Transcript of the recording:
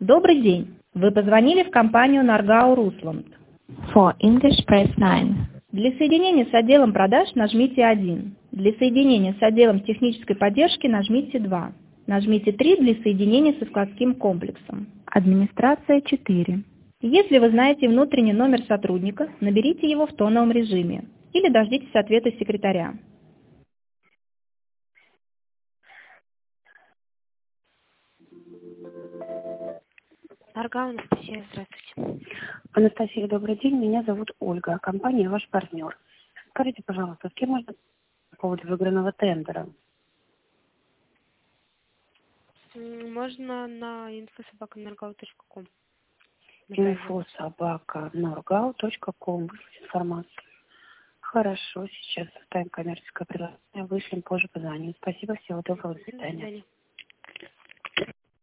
Добрый день. Вы позвонили в компанию Nargau Rusland. For English, press 9. Для соединения с отделом продаж нажмите 1. Для соединения с отделом технической поддержки нажмите 2. Нажмите 3 для соединения со складским комплексом. Администрация 4. Если вы знаете внутренний номер сотрудника, наберите его в тоновом режиме или дождитесь ответа секретаря. Наргау, Анастасия, здравствуйте. Анастасия, добрый день. Меня зовут Ольга. Компания «Ваш партнер». Скажите, пожалуйста, с кем можно по поводу выигранного тендера? Можно на info@nargau.com. info@nargau.com. Выслать информацию. Хорошо, сейчас составим коммерческое предложение, вышлем позже позвоним. Спасибо, всего доброго, до свидания.